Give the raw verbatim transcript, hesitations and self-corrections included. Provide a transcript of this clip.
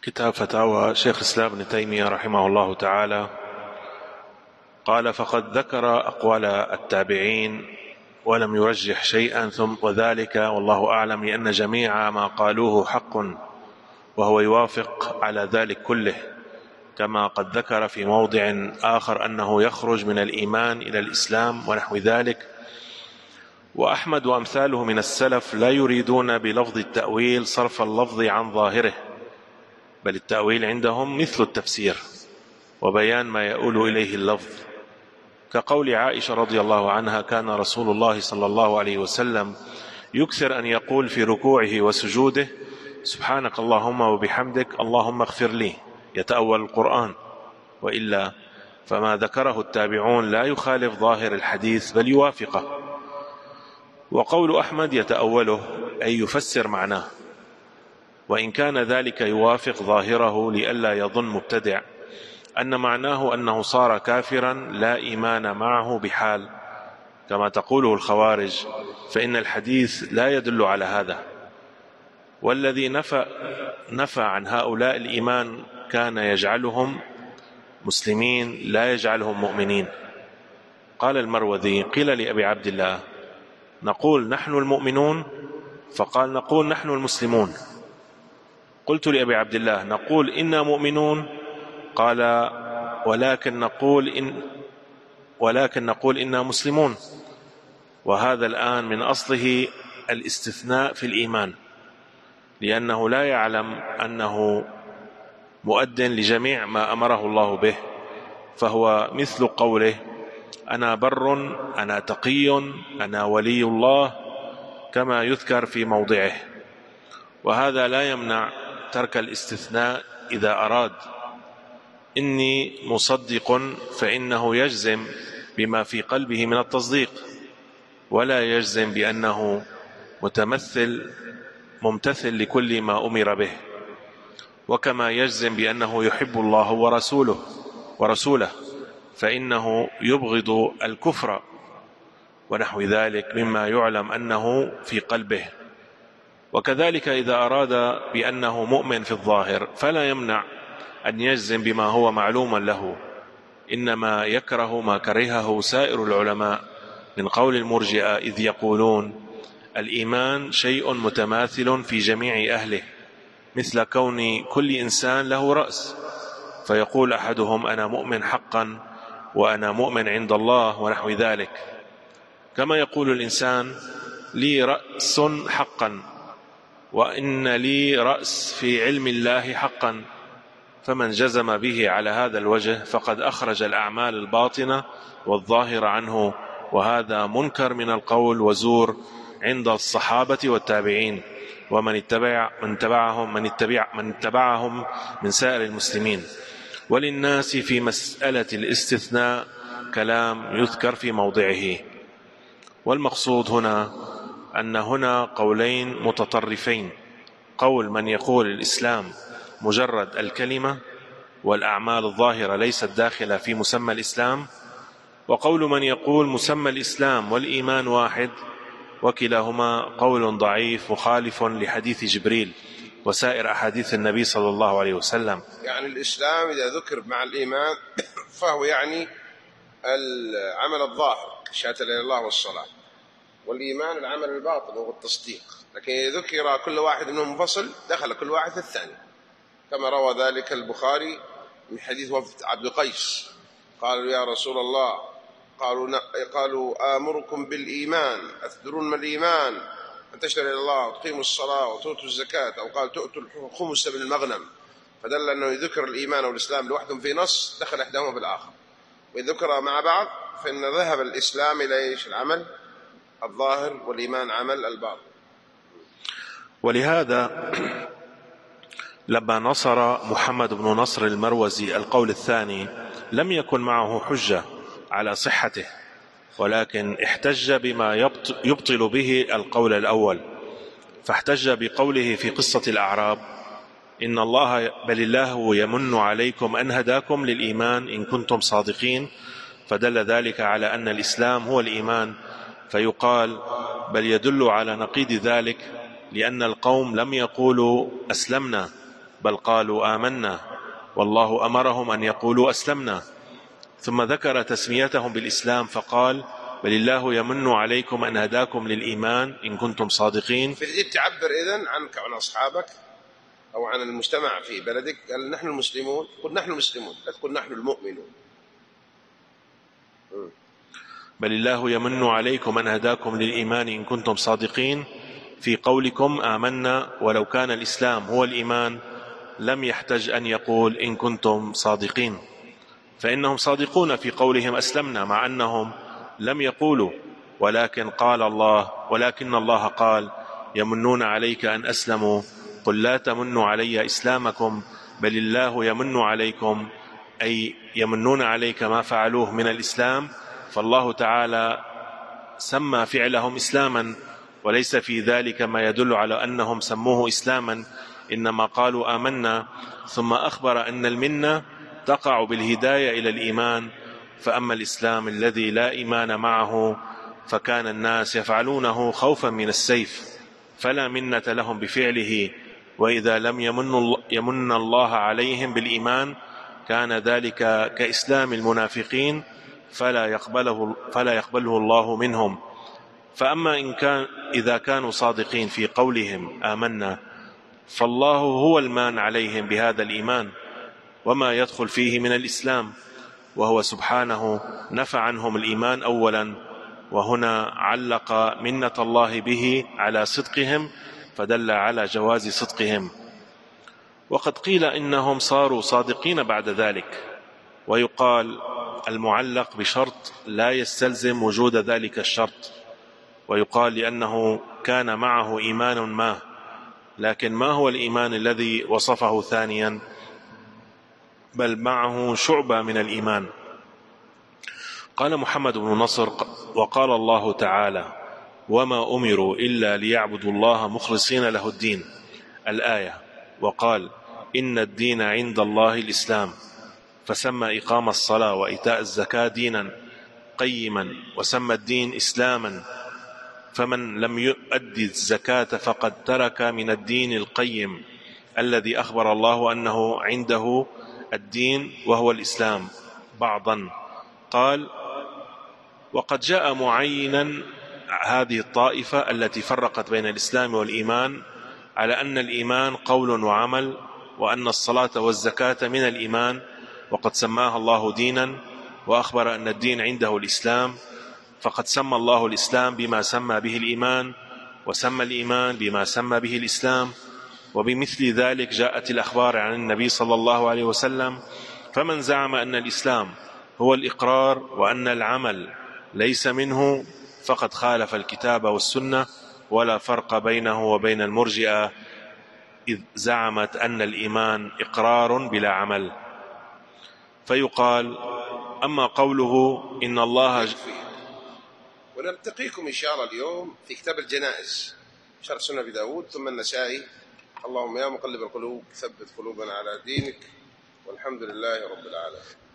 كتاب فتاوى شيخ الإسلام ابن تيمية رحمه الله تعالى قال: فقد ذكر أقوال التابعين ولم يرجح شيئا، ثم وذلك والله أعلم لأن جميع ما قالوه حق، وهو يوافق على ذلك كله، كما قد ذكر في موضع آخر أنه يخرج من الإيمان إلى الإسلام ونحو ذلك. وأحمد وأمثاله من السلف لا يريدون بلفظ التأويل صرف اللفظ عن ظاهره، بل التأويل عندهم مثل التفسير وبيان ما يؤول إليه اللفظ، كقول عائشة رضي الله عنها: كان رسول الله صلى الله عليه وسلم يكثر أن يقول في ركوعه وسجوده: سبحانك اللهم وبحمدك اللهم اغفر لي، يتأول القرآن. وإلا فما ذكره التابعون لا يخالف ظاهر الحديث بل يوافقه. وقول أحمد يتأوله أي يفسر معناه، وإن كان ذلك يوافق ظاهره لئلا يظن مبتدع أن معناه أنه صار كافرا لا إيمان معه بحال كما تقوله الخوارج، فإن الحديث لا يدل على هذا. والذي نفى, نفى عن هؤلاء الإيمان كان يجعلهم مسلمين لا يجعلهم مؤمنين. قال المروذي: قيل لأبي عبد الله: نقول نحن المؤمنون؟ فقال: نقول نحن المسلمون. قلت لأبي عبد الله: نقول إنا مؤمنون؟ قال: ولكن نقول إن ولكن نقول إنا مسلمون. وهذا الآن من أصله الاستثناء في الإيمان، لأنه لا يعلم أنه مؤد لجميع ما أمره الله به، فهو مثل قوله: أنا بر، أنا تقي، أنا ولي الله، كما يذكر في موضعه. وهذا لا يمنع ترك الاستثناء إذا أراد. إني مصدق فإنه يجزم بما في قلبه من التصديق، ولا يجزم بأنه متمثل ممتثل لكل ما أمر به، وكما يجزم بأنه يحب الله ورسوله ورسوله فإنه يبغض الكفر ونحو ذلك مما يعلم أنه في قلبه. وكذلك إذا أراد بأنه مؤمن في الظاهر فلا يمنع أن يجزم بما هو معلوم له، إنما يكره ما كرهه سائر العلماء من قول المرجئة، إذ يقولون الإيمان شيء متماثل في جميع أهله، مثل كون كل إنسان له رأس، فيقول أحدهم: أنا مؤمن حقا، وأنا مؤمن عند الله، ونحو ذلك. كما يقول الإنسان: لي رأس حقا، وإن لي رأس في علم الله حقا. فمن جزم به على هذا الوجه فقد أخرج الأعمال الباطنة والظاهرة عنه، وهذا منكر من القول وزور عند الصحابة والتابعين ومن اتبع من تبعهم من اتبع من اتبعهم من سائر المسلمين. وللناس في مسألة الاستثناء كلام يذكر في موضعه. والمقصود هنا أن هنا قولين متطرفين: قول من يقول الإسلام مجرد الكلمة والأعمال الظاهرة ليست داخلة في مسمى الإسلام، وقول من يقول مسمى الإسلام والإيمان واحد، وكلاهما قول ضعيف مخالف لحديث جبريل وسائر أحاديث النبي صلى الله عليه وسلم. يعني الإسلام إذا ذكر مع الإيمان فهو يعني العمل الظاهر الشهادة لا إله إلا الله والصلاة، والإيمان العمل الباطن وهو التصديق. لكن إذا ذكر كل واحد منهم منفصل دخل كل واحد في الثاني، كما روى ذلك البخاري من حديث وفد عبد القيس: قالوا يا رسول الله، قالوا قالوا آمركم بالإيمان، أتدرون ما الإيمان؟ أن تشهد إلى الله وتقيموا الصلاة وتؤتوا الزكاة، أو قال تؤتوا الخمس من المغنم. فدل أنه يذكر الإيمان والإسلام لوحدهم في نص دخل إحداهما في الآخر، وإذا ذكر مع بعض فإن ذهب الإسلام إلى إيش؟ العمل الظاهر، والإيمان عمل الباطن. ولهذا لما نصر محمد بن نصر المروزي القول الثاني لم يكن معه حجة على صحته، ولكن احتج بما يبطل به القول الأول، فاحتج بقوله في قصة الأعراب: إن الله بل الله يمن عليكم أن هداكم للإيمان إن كنتم صادقين، فدل ذلك على أن الإسلام هو الإيمان، فيقال بل يدل على نقيض ذلك، لأن القوم لم يقولوا أسلمنا، بل قالوا آمنا والله أمرهم أن يقولوا أسلمنا. ثم ذكر تسميتهم بالإسلام فقال بل الله يمن عليكم أن هداكم للإيمان إن كنتم صادقين. فتجد تعبر إذن عنك وعن أصحابك أو عن المجتمع في بلدك، قال نحن المسلمون، قل نحن المسلمون، لا تقول نحن المؤمنون. بل الله يمن عليكم أن هداكم للإيمان إن كنتم صادقين في قولكم آمنا، ولو كان الإسلام هو الإيمان لم يحتج أن يقول إن كنتم صادقين، فإنهم صادقون في قولهم أسلمنا مع أنهم لم يقولوا، ولكن قال الله ولكن الله قال يمنون عليك أن أسلموا قل لا تمنوا علي إسلامكم بل الله يمن عليكم، أي يمنون عليك ما فعلوه من الإسلام، فالله تعالى سمى فعلهم إسلاما، وليس في ذلك ما يدل على أنهم سموه إسلاما، إنما قالوا آمنا، ثم أخبر أن المنة تقع بالهداية إلى الإيمان. فأما الإسلام الذي لا إيمان معه فكان الناس يفعلونه خوفا من السيف، فلا منة لهم بفعله، وإذا لم يمن, يمن الله عليهم بالإيمان كان ذلك كإسلام المنافقين فلا يقبله, فلا يقبله الله منهم. فأما إن كان إذا كانوا صادقين في قولهم آمنا فالله هو المان عليهم بهذا الإيمان وما يدخل فيه من الإسلام، وهو سبحانه نفى عنهم الإيمان أولا، وهنا علق منة الله به على صدقهم فدل على جواز صدقهم. وقد قيل إنهم صاروا صادقين بعد ذلك، ويقال المعلق بشرط لا يستلزم وجود ذلك الشرط، ويقال لأنه كان معه إيمان ما، لكن ما هو الإيمان الذي وصفه ثانيا؟ بل معه شعبة من الإيمان. قال محمد بن نصر وقال الله تعالى وما أمروا إلا ليعبدوا الله مخلصين له الدين الآية، وقال إن الدين عند الله الإسلام، فسمى إقام الصلاة وإيتاء الزكاة دينا قيما، وسمى الدين إسلاما، فمن لم يؤدي الزكاة فقد ترك من الدين القيم الذي أخبر الله أنه عنده الدين وهو الإسلام بعضا. قال وقد جاء معينا هذه الطائفة التي فرقت بين الإسلام والإيمان على أن الإيمان قول وعمل، وأن الصلاة والزكاة من الإيمان، وقد سماها الله دينا وأخبر أن الدين عنده الإسلام، فقد سمى الله الإسلام بما سمى به الإيمان، وسمى الإيمان بما سمى به الإسلام، وبمثل ذلك جاءت الأخبار عن النبي صلى الله عليه وسلم. فمن زعم أن الإسلام هو الإقرار وأن العمل ليس منه فقد خالف الكتاب والسنة، ولا فرق بينه وبين المرجئة إذ زعمت أن الإيمان إقرار بلا عمل. فيقال أما قوله إن الله، ونلتقيكم إن شاء الله اليوم في كتاب الجنائز شرح سنة أبي داود ثم النسائي. اللهم يا مقلب القلوب ثبت قلوبنا على دينك، والحمد لله رب العالمين.